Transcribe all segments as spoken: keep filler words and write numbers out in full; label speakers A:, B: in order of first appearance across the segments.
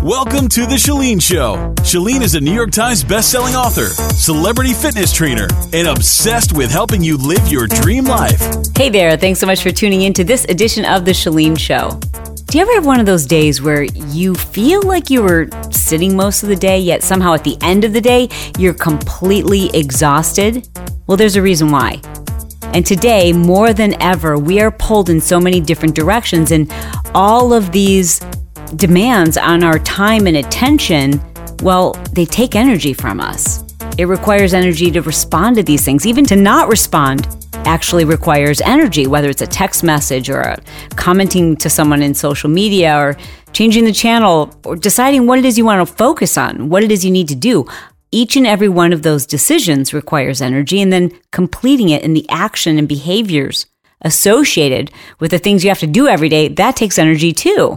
A: Welcome to The Chalene Show. Chalene is a New York Times bestselling author, celebrity fitness trainer, and obsessed with helping you live your dream life.
B: Hey there, thanks so much for tuning in to this edition of The Chalene Show. Do you ever have one of those days where you feel like you were sitting most of the day, yet somehow at the end of the day, you're completely exhausted? Well, there's a reason why. And today, more than ever, we are pulled in so many different directions, and all of these demands on our time and attention, well, they take energy from us. It requires energy to respond to these things. Even to not respond actually requires energy, whether it's a text message or a commenting to someone in social media or changing the channel or deciding what it is you want to focus on, what it is you need to do. Each and every one of those decisions requires energy, and then completing it in the action and behaviors associated with the things you have to do every day, that takes energy too.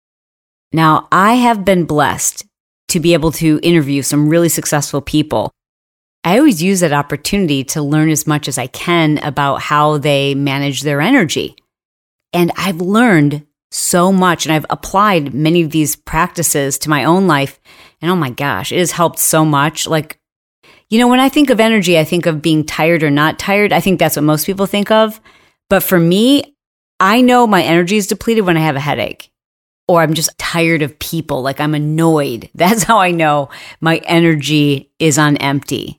B: Now, I have been blessed to be able to interview some really successful people. I always use that opportunity to learn as much as I can about how they manage their energy. And I've learned so much, and I've applied many of these practices to my own life. And oh my gosh, it has helped so much. Like, you know, when I think of energy, I think of being tired or not tired. I think that's what most people think of. But for me, I know my energy is depleted when I have a headache. Or I'm just tired of people, like I'm annoyed. That's how I know my energy is on empty.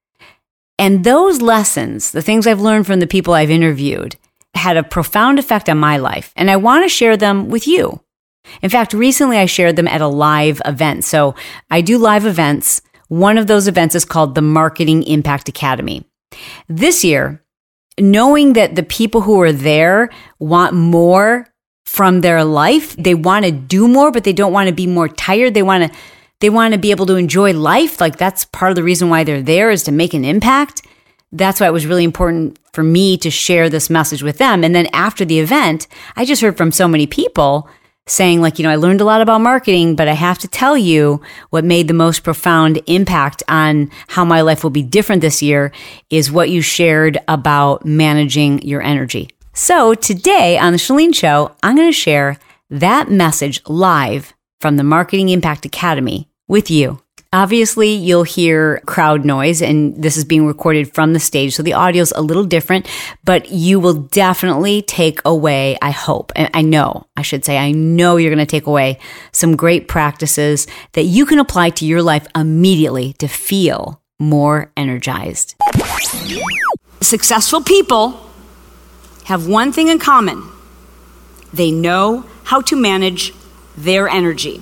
B: And those lessons, the things I've learned from the people I've interviewed, had a profound effect on my life. And I want to share them with you. In fact, recently I shared them at a live event. So I do live events. One of those events is called the Marketing Impact Academy. This year, knowing that the people who are there want more from their life. They want to do more, but they don't want to be more tired. They want to they want to be able to enjoy life. Like, that's part of the reason why they're there, is to make an impact. That's why it was really important for me to share this message with them. And then after the event, I just heard from so many people saying, like, you know, I learned a lot about marketing, but I have to tell you what made the most profound impact on how my life will be different this year is what you shared about managing your energy. So today on The Chalene Show, I'm going to share that message live from the Marketing Impact Academy with you. Obviously, you'll hear crowd noise, and this is being recorded from the stage, so the audio's a little different, but you will definitely take away, I hope, and I know, I should say, I know you're going to take away some great practices that you can apply to your life immediately to feel more energized. Successful people have one thing in common. They know how to manage their energy.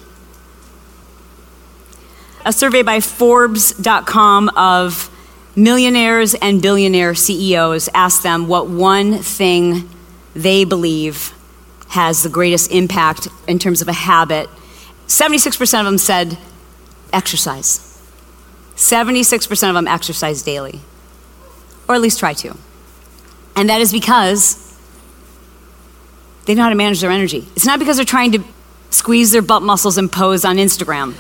B: A survey by Forbes dot com of millionaires and billionaire C E Os asked them what one thing they believe has the greatest impact in terms of a habit. seventy-six percent of them said exercise. seventy-six percent of them exercise daily, or at least try to. And that is because they know how to manage their energy. It's not because they're trying to squeeze their butt muscles and pose on Instagram.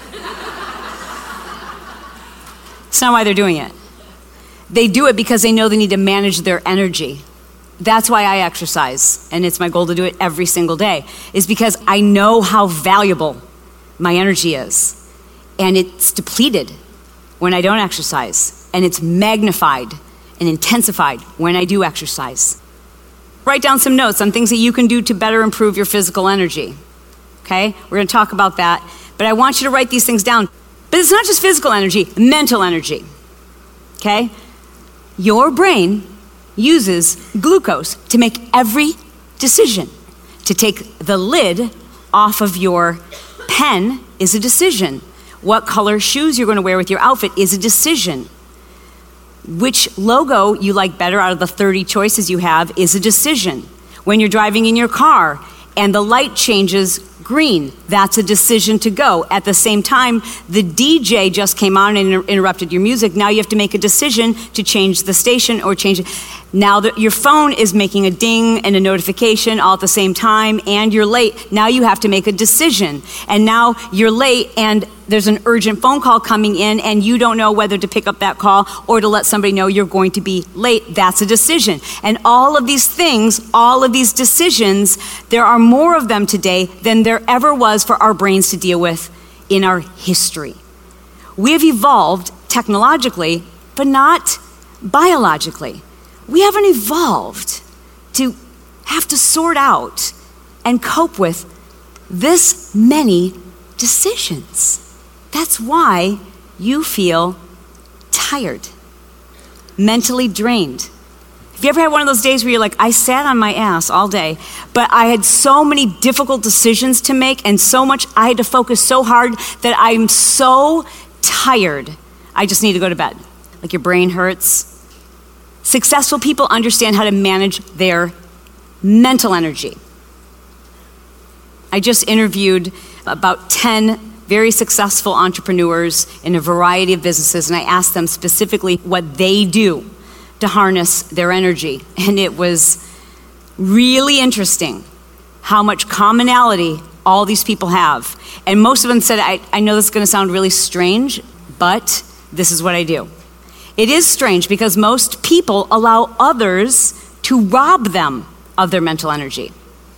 B: It's not why they're doing it. They do it because they know they need to manage their energy. That's why I exercise, and it's my goal to do it every single day, is because I know how valuable my energy is. And it's depleted when I don't exercise, and it's magnified and intensified when I do exercise. Write down some notes on things that you can do to better improve your physical energy. Okay? We're going to talk about that. But I want you to write these things down. But it's not just physical energy, mental energy. Okay? Your brain uses glucose to make every decision. To take the lid off of your pen is a decision. What color shoes you're going to wear with your outfit is a decision. Which logo you like better out of the thirty choices you have is a decision. When you're driving in your car and the light changes green, that's a decision to go. At the same time, the D J just came on and inter- interrupted your music. Now you have to make a decision to change the station or change it. Now that your phone is making a ding and a notification all at the same time, and you're late. Now you have to make a decision. And now you're late and there's an urgent phone call coming in and you don't know whether to pick up that call or to let somebody know you're going to be late. That's a decision. And all of these things, all of these decisions, there are more of them today than there ever was for our brains to deal with in our history. We have evolved technologically, but not biologically. We haven't evolved to have to sort out and cope with this many decisions. That's why you feel tired, mentally drained. Have you ever had one of those days where you're like, I sat on my ass all day, but I had so many difficult decisions to make and so much, I had to focus so hard that I'm so tired, I just need to go to bed. Like your brain hurts. Successful people understand how to manage their mental energy. I just interviewed about ten very successful entrepreneurs in a variety of businesses, and I asked them specifically what they do to harness their energy. And it was really interesting how much commonality all these people have. And most of them said, I, I know this is gonna sound really strange, but this is what I do. It is strange because most people allow others to rob them of their mental energy.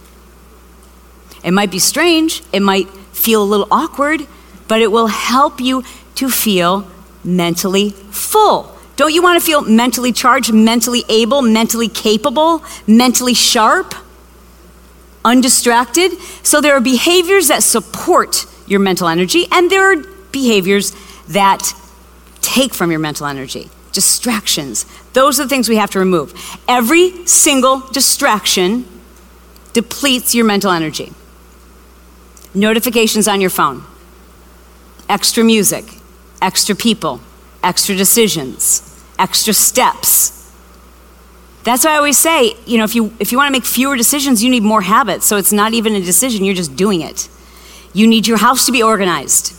B: It might be strange, it might feel a little awkward, but it will help you to feel mentally full. Don't you want to feel mentally charged, mentally able, mentally capable, mentally sharp, undistracted? So there are behaviors that support your mental energy, and there are behaviors that take from your mental energy. Distractions. Those are the things we have to remove. Every single distraction depletes your mental energy. Notifications on your phone, extra music, extra people, extra decisions, extra steps. That's why I always say, you know, if you if you want to make fewer decisions, you need more habits. So it's not even a decision, you're just doing it. You need your house to be organized.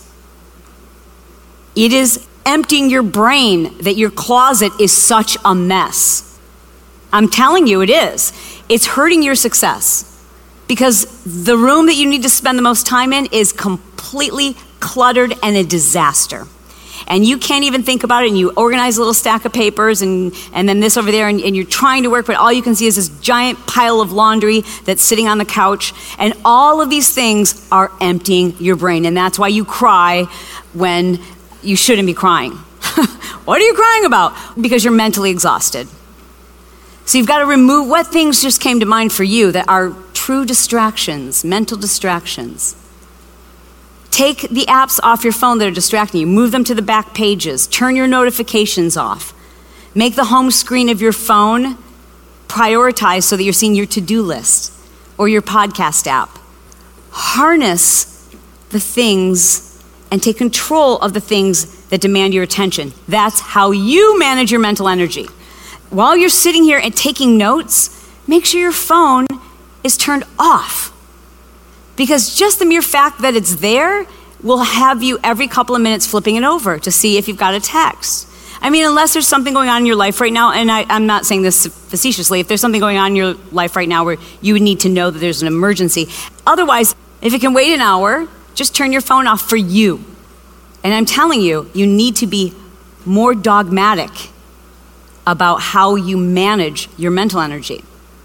B: It is emptying your brain that your closet is such a mess. I'm telling you, it is. It's hurting your success. Because the room that you need to spend the most time in is completely cluttered and a disaster. And you can't even think about it, and you organize a little stack of papers and, and then this over there, and, and you're trying to work, but all you can see is this giant pile of laundry that's sitting on the couch. And all of these things are emptying your brain. And that's why you cry when you shouldn't be crying. What are you crying about? Because you're mentally exhausted. So you've got to remove what things just came to mind for you that are true distractions, mental distractions. Take the apps off your phone that are distracting you. Move them to the back pages. Turn your notifications off. Make the home screen of your phone prioritized so that you're seeing your to-do list or your podcast app. Harness the things and take control of the things that demand your attention. That's how you manage your mental energy. While you're sitting here and taking notes, make sure your phone is turned off. Because just the mere fact that it's there will have you every couple of minutes flipping it over to see if you've got a text. I mean, unless there's something going on in your life right now, and I, I'm not saying this facetiously, if there's something going on in your life right now where you would need to know that there's an emergency. Otherwise, if it can wait an hour, just turn your phone off for you. And I'm telling you, you need to be more dogmatic about how you manage your mental energy.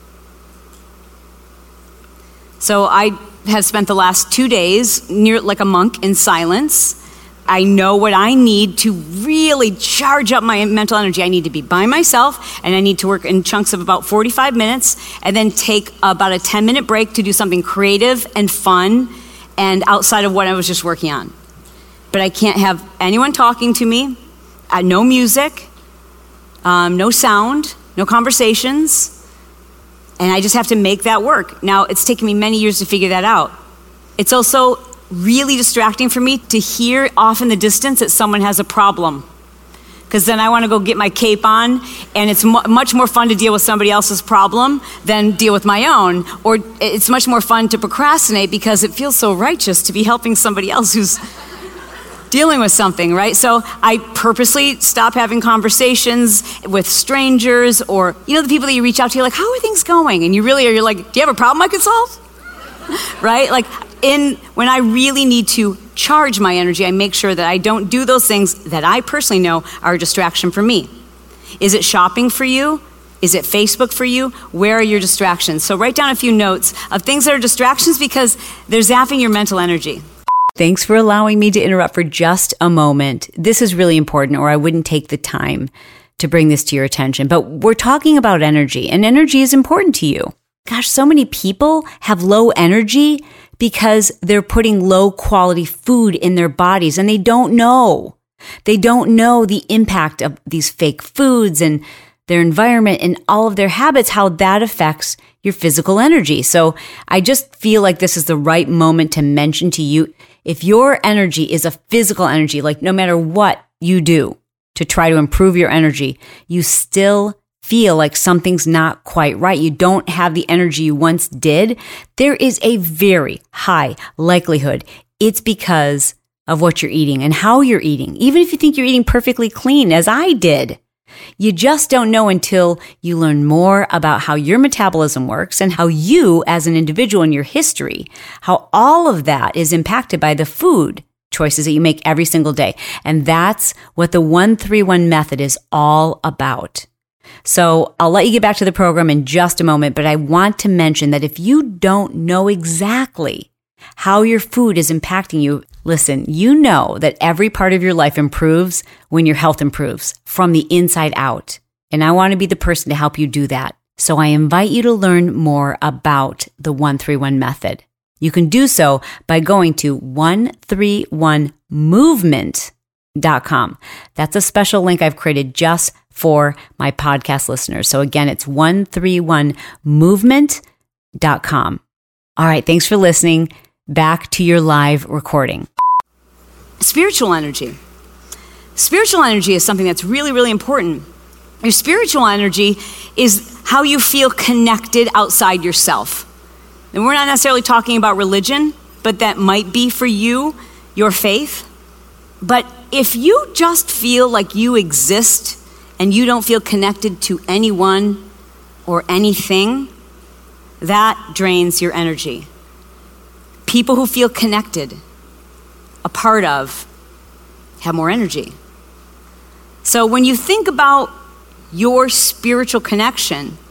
B: So I have spent the last two days near like a monk in silence. I know what I need to really charge up my mental energy. I need to be by myself, and I need to work in chunks of about forty-five minutes, and then take about a ten minute break to do something creative and fun and outside of what I was just working on. But I can't have anyone talking to me, uh, no music, um, no sound, no conversations. And I just have to make that work. Now, it's taken me many years to figure that out. It's also really distracting for me to hear off in the distance that someone has a problem. Because then I want to go get my cape on, and it's mu- much more fun to deal with somebody else's problem than deal with my own. Or it's much more fun to procrastinate because it feels so righteous to be helping somebody else who's dealing with something, right? So I purposely stop having conversations with strangers, or, you know, the people that you reach out to, you're like, how are things going? And you really are, you're like, do you have a problem I could solve? Right? Like, in when I really need to charge my energy, I make sure that I don't do those things that I personally know are a distraction for me. Is it shopping for you? Is it Facebook for you? Where are your distractions? So write down a few notes of things that are distractions because they're zapping your mental energy. Thanks for allowing me to interrupt for just a moment. This is really important, or I wouldn't take the time to bring this to your attention. But we're talking about energy, and energy is important to you. Gosh, so many people have low energy because they're putting low quality food in their bodies, and they don't know. They don't know the impact of these fake foods and their environment and all of their habits, how that affects your physical energy. So I just feel like this is the right moment to mention to you, if your energy is a physical energy, like no matter what you do to try to improve your energy, you still feel like something's not quite right, you don't have the energy you once did, there is a very high likelihood it's because of what you're eating and how you're eating. Even if you think you're eating perfectly clean, as I did, you just don't know until you learn more about how your metabolism works and how you, as an individual in your history, how all of that is impacted by the food choices that you make every single day. And that's what the one three one method is all about. So I'll let you get back to the program in just a moment, but I want to mention that if you don't know exactly how your food is impacting you, listen, you know that every part of your life improves when your health improves from the inside out. And I want to be the person to help you do that. So I invite you to learn more about the one three one method. You can do so by going to one three one movement dot com. That's a special link I've created just for my podcast listeners. So again, it's one three one movement dot com. All right, thanks for listening. Back to your live recording. Spiritual energy. Spiritual energy is something that's really, really important. Your spiritual energy is how you feel connected outside yourself. And we're not necessarily talking about religion, but that might be for you, your faith. But if you just feel like you exist and you don't feel connected to anyone or anything, that drains your energy. People who feel connected, a part of, have more energy. So when you think about your spiritual connection,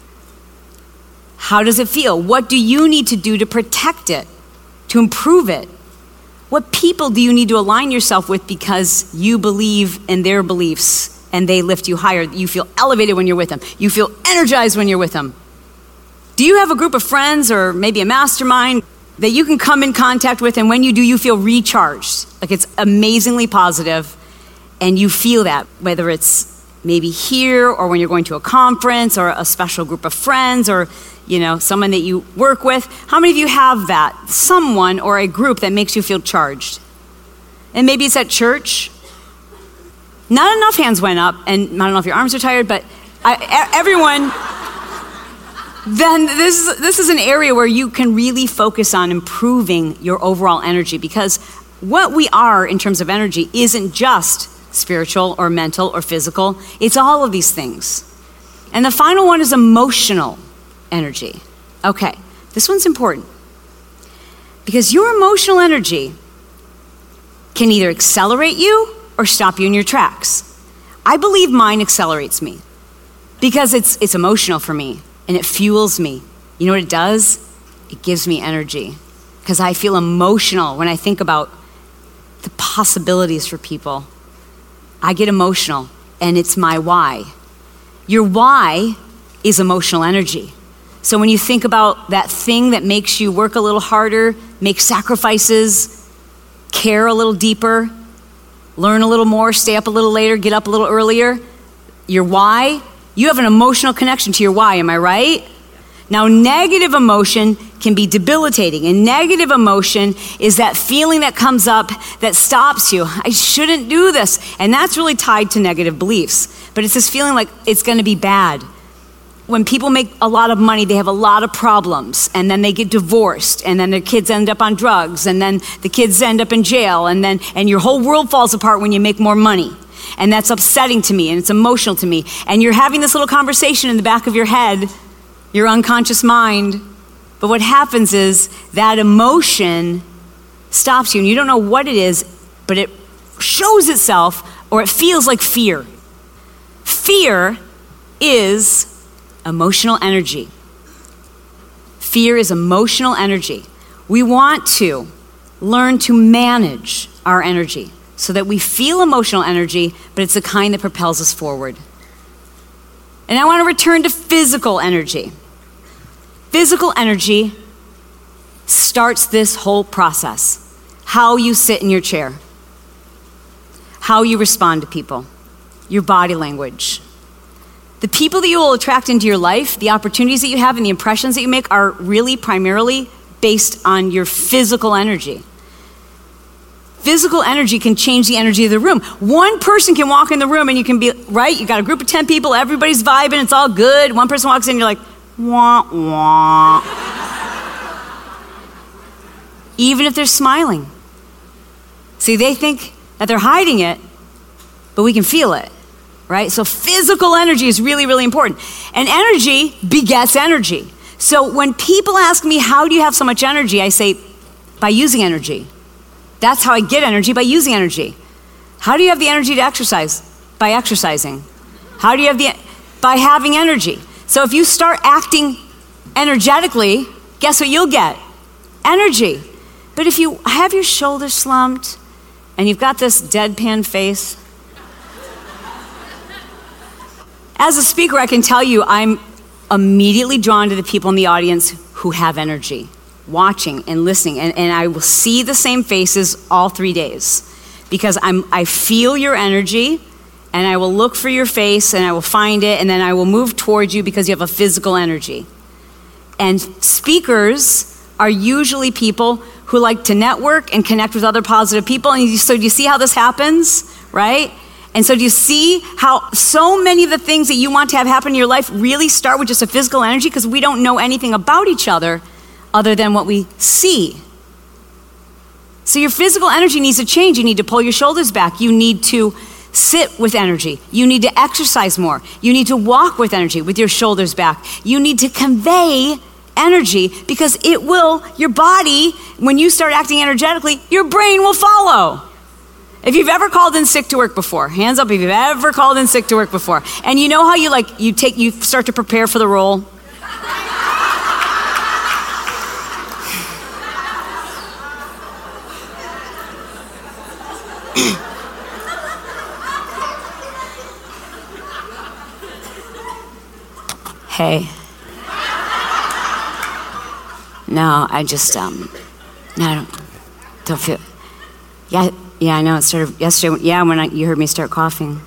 B: how does it feel? What do you need to do to protect it, to improve it? What people do you need to align yourself with because you believe in their beliefs and they lift you higher? You feel elevated when you're with them. You feel energized when you're with them. Do you have a group of friends or maybe a mastermind that you can come in contact with, and when you do, you feel recharged? Like it's amazingly positive, and you feel that, whether it's maybe here or when you're going to a conference or a special group of friends or, you know, someone that you work with. How many of you have that? Someone or a group that makes you feel charged? And maybe it's at church. Not enough hands went up, and I don't know if your arms are tired, but I, everyone... then this is, this is an area where you can really focus on improving your overall energy, because what we are in terms of energy isn't just spiritual or mental or physical. It's all of these things. And the final one is emotional energy. Okay, this one's important because your emotional energy can either accelerate you or stop you in your tracks. I believe mine accelerates me because it's it's emotional for me. And it fuels me. You know what it does? It gives me energy because I feel emotional when I think about the possibilities for people. I get emotional, and it's my why. Your why is emotional energy. So when you think about that thing that makes you work a little harder, make sacrifices, care a little deeper, learn a little more, stay up a little later, get up a little earlier, your why, you have an emotional connection to your why, am I right? Now, negative emotion can be debilitating. And negative emotion is that feeling that comes up that stops you. I shouldn't do this. And that's really tied to negative beliefs. But it's this feeling like it's going to be bad. When people make a lot of money, they have a lot of problems. And then they get divorced. And then their kids end up on drugs. And then the kids end up in jail. And then and your whole world falls apart when you make more money. And that's upsetting to me, and it's emotional to me. And you're having this little conversation in the back of your head, your unconscious mind. But what happens is that emotion stops you, and you don't know what it is, but it shows itself, or it feels like fear. Fear is emotional energy. Fear is emotional energy. We want to learn to manage our energy so that we feel emotional energy, but it's the kind that propels us forward. And I want to return to physical energy. Physical energy starts this whole process. How you sit in your chair, how you respond to people, your body language. The people that you will attract into your life, the opportunities that you have, and the impressions that you make are really primarily based on your physical energy. Physical energy can change the energy of the room. One person can walk in the room and you can be, right? You got a group of ten people, everybody's vibing, it's all good. One person walks in and you're like, wah, wah. Even if they're smiling. See, they think that they're hiding it, but we can feel it, right? So physical energy is really, really important. And energy begets energy. So when people ask me, how do you have so much energy? I say, by using energy. That's how I get energy, by using energy. How do you have the energy to exercise? By exercising. How do you have the, by having energy. So if you start acting energetically, guess what you'll get? Energy. But if you have your shoulders slumped and you've got this deadpan face, as a speaker, I can tell you I'm immediately drawn to the people in the audience who have energy, watching and listening, and, and I will see the same faces all three days because I'm, I feel your energy, and I will look for your face, and I will find it, and then I will move towards you because you have a physical energy. And speakers are usually people who like to network and connect with other positive people, and you, so do you see how this happens, right? And so do you see how so many of the things that you want to have happen in your life really start with just a physical energy because we don't know anything about each other other than what we see. So your physical energy needs to change. You need to pull your shoulders back. You need to sit with energy. You need to exercise more. You need to walk with energy, with your shoulders back. You need to convey energy because it will, your body, when you start acting energetically, your brain will follow. If you've ever called in sick to work before, hands up if you've ever called in sick to work before. And you know how you like, you take, you start to prepare for the role? Hey. No, I just, um, no, I don't, don't feel, yeah, yeah, I know, it started yesterday, yeah, when I, you heard me start coughing.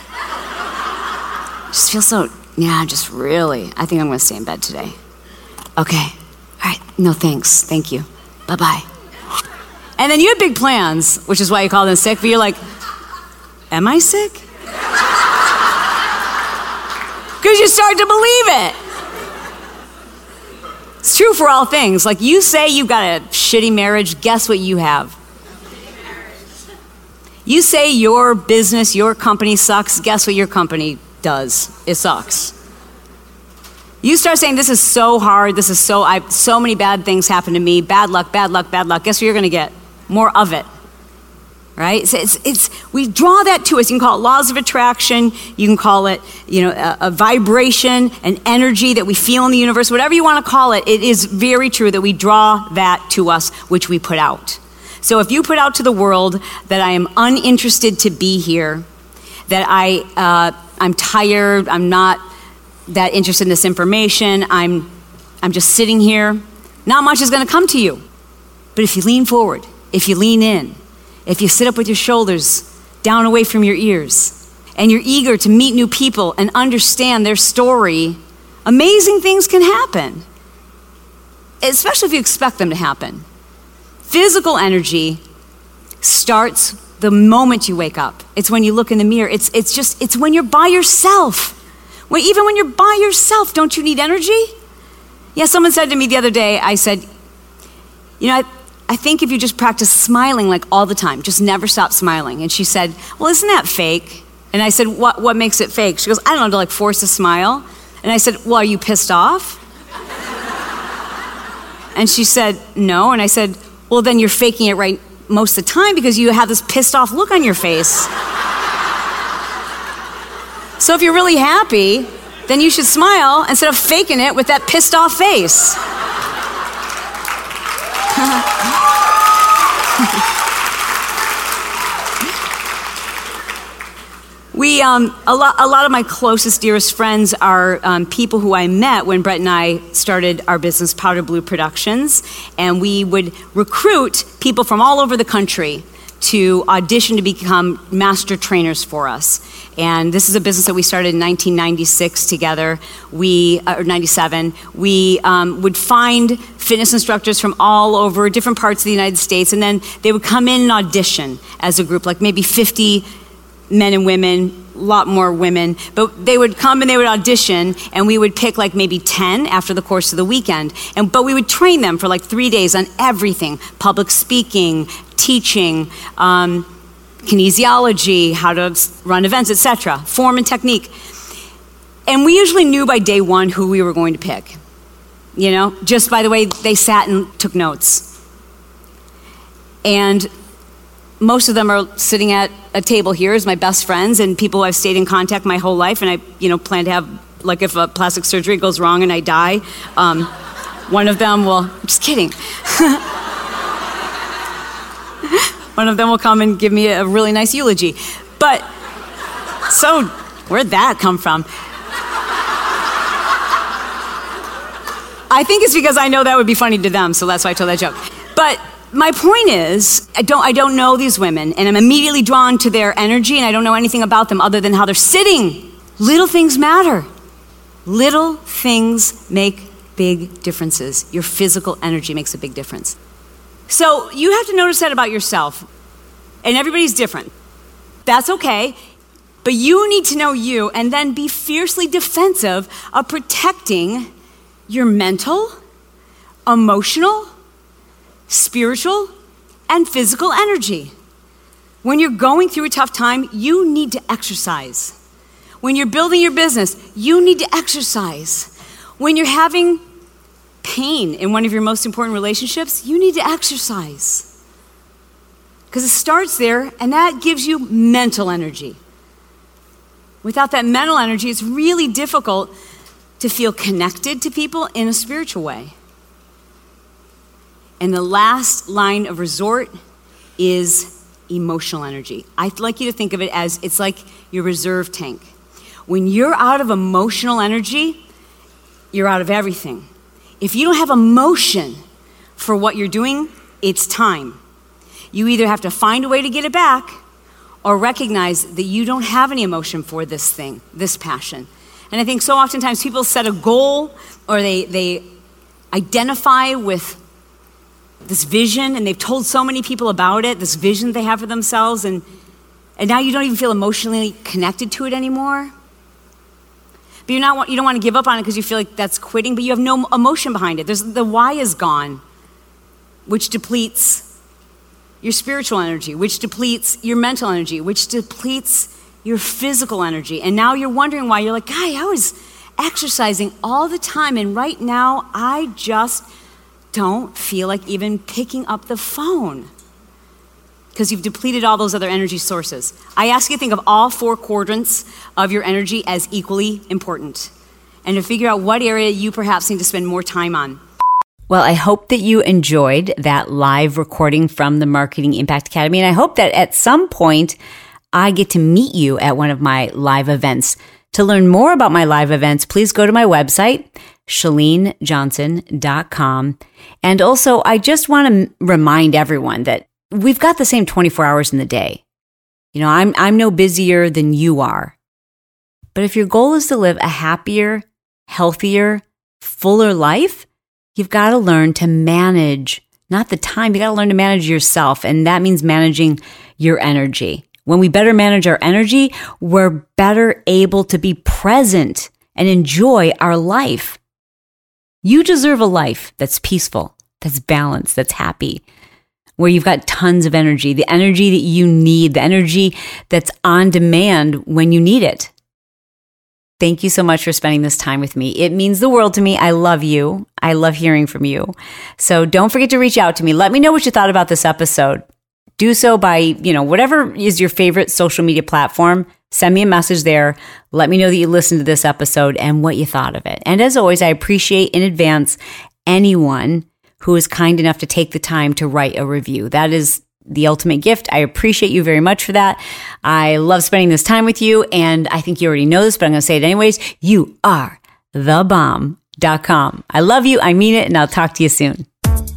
B: Just feel so, yeah, just really, I think I'm gonna stay in bed today. Okay, all right, no thanks, thank you, bye-bye. And then you had big plans, which is why you called in sick, but you're like, am I sick? Because you start to believe it. It's true for all things. Like you say you've got a shitty marriage, guess what you have? You say your business, your company sucks, guess what your company does? It sucks. You start saying this is so hard, this is so, I, so many bad things happen to me, bad luck, bad luck, bad luck, guess what you're gonna get? More of it. Right? So it's, it's, we draw that to us. You can call it laws of attraction. You can call it, you know, a, a vibration, an energy that we feel in the universe, whatever you want to call it. It is very true that we draw that to us, which we put out. So if you put out to the world that I am uninterested to be here, that I, uh, I'm tired, I'm not that interested in this information, I'm, I'm just sitting here, not much is going to come to you. But if you lean forward, if you lean in, if you sit up with your shoulders down away from your ears, and you're eager to meet new people and understand their story, amazing things can happen, especially if you expect them to happen. Physical energy starts the moment you wake up. It's when you look in the mirror. It's, it's just, it's when you're by yourself. When, even when you're by yourself, don't you need energy? Yeah, someone said to me the other day, I said, you know, I, I think if you just practice smiling like all the time, just never stop smiling. And she said, well, isn't that fake? And I said, what, what makes it fake? She goes, I don't know, to like force a smile. And I said, well, are you pissed off? And she said, no. And I said, well, then you're faking it right most of the time because you have this pissed off look on your face. So if you're really happy, then you should smile instead of faking it with that pissed off face. We, um, a lot, a lot of my closest, dearest friends are um, people who I met when Brett and I started our business, Powder Blue Productions, and we would recruit people from all over the country to audition to become master trainers for us. And this is a business that we started in nineteen ninety-six together. We, or ninety-seven, we um, would find fitness instructors from all over different parts of the United States, and then they would come in and audition as a group, like maybe fifty men and women, a lot more women, but they would come and they would audition, and we would pick like maybe ten after the course of the weekend. And but we would train them for like three days on everything: public speaking, teaching, um, kinesiology, how to run events, et cetera, form and technique. And we usually knew by day one who we were going to pick, you know, just by the way they sat and took notes. And most of them are sitting at a table here as my best friends and people I've stayed in contact my whole life, and I, you know, plan to have, like if a plastic surgery goes wrong and I die, um, one of them will, I'm just kidding. One of them will come and give me a really nice eulogy. But, so, where'd that come from? I think it's because I know that would be funny to them, so that's why I told that joke. But my point is, I don't, I don't know these women, and I'm immediately drawn to their energy, and I don't know anything about them other than how they're sitting. Little things matter. Little things make big differences. Your physical energy makes a big difference. So you have to notice that about yourself, and everybody's different. That's okay, but you need to know you, and then be fiercely defensive of protecting your mental, emotional, spiritual, and physical energy. When you're going through a tough time, you need to exercise. When you're building your business, you need to exercise. When you're having pain in one of your most important relationships, you need to exercise. Because it starts there, and that gives you mental energy. Without that mental energy, it's really difficult to feel connected to people in a spiritual way. And the last line of resort is emotional energy. I'd like you to think of it as it's like your reserve tank. When you're out of emotional energy, you're out of everything. If you don't have emotion for what you're doing, it's time. You either have to find a way to get it back or recognize that you don't have any emotion for this thing, this passion. And I think so oftentimes people set a goal or they, they identify with this vision, and they've told so many people about it, this vision they have for themselves, and, and now you don't even feel emotionally connected to it anymore. But you're not, you don't want to give up on it because you feel like that's quitting, but you have no emotion behind it. There's, the why is gone, which depletes your spiritual energy, which depletes your mental energy, which depletes your physical energy. And now you're wondering why. You're like, guy, I was exercising all the time, and right now I just don't feel like even picking up the phone because you've depleted all those other energy sources. I ask you to think of all four quadrants of your energy as equally important and to figure out what area you perhaps need to spend more time on. Well, I hope that you enjoyed that live recording from the Marketing Impact Academy, and I hope that at some point I get to meet you at one of my live events. To learn more about my live events, please go to my website, Chalene Johnson dot com. And also, I just want to remind everyone that we've got the same twenty-four hours in the day. You know, I'm I'm no busier than you are. But if your goal is to live a happier, healthier, fuller life, you've got to learn to manage, not the time, you got to learn to manage yourself. And that means managing your energy. When we better manage our energy, we're better able to be present and enjoy our life. You deserve a life that's peaceful, that's balanced, that's happy, where you've got tons of energy, the energy that you need, the energy that's on demand when you need it. Thank you so much for spending this time with me. It means the world to me. I love you. I love hearing from you. So don't forget to reach out to me. Let me know what you thought about this episode. Do so by, you know, whatever is your favorite social media platform. Send me a message there. Let me know that you listened to this episode and what you thought of it. And as always, I appreciate in advance anyone who is kind enough to take the time to write a review. That is the ultimate gift. I appreciate you very much for that. I love spending this time with you, and I think you already know this, but I'm going to say it anyways. You are the bomb dot com. I love you. I mean it, and I'll talk to you soon.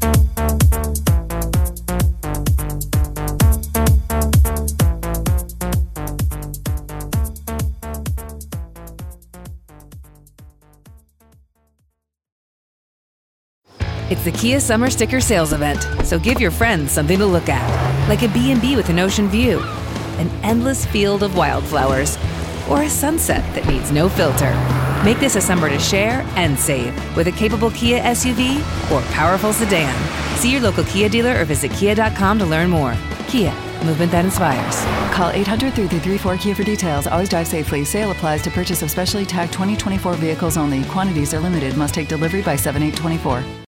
C: It's the Kia Summer Sticker Sales Event, so give your friends something to look at, like a B and B with an ocean view, an endless field of wildflowers, or a sunset that needs no filter. Make this a summer to share and save with a capable Kia S U V or powerful sedan. See your local Kia dealer or visit kia dot com to learn more. Kia, movement that inspires.
D: Call eight hundred, three three three, four Kia for details. Always drive safely. Sale applies to purchase of specially tagged twenty twenty-four vehicles only. Quantities are limited. Must take delivery by seven eight twenty-four.